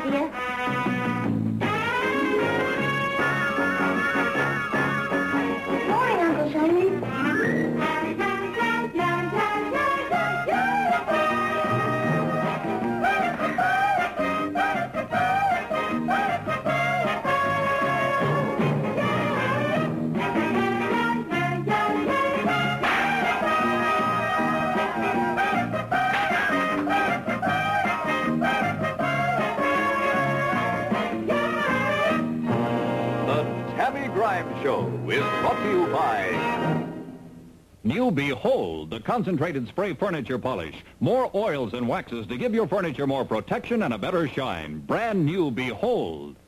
dear. Good morning, Uncle Simon. Tammy Grimes Show is brought to you by New Behold, the concentrated spray furniture polish. More oils and waxes to give your furniture more protection and a better shine. Brand new Behold.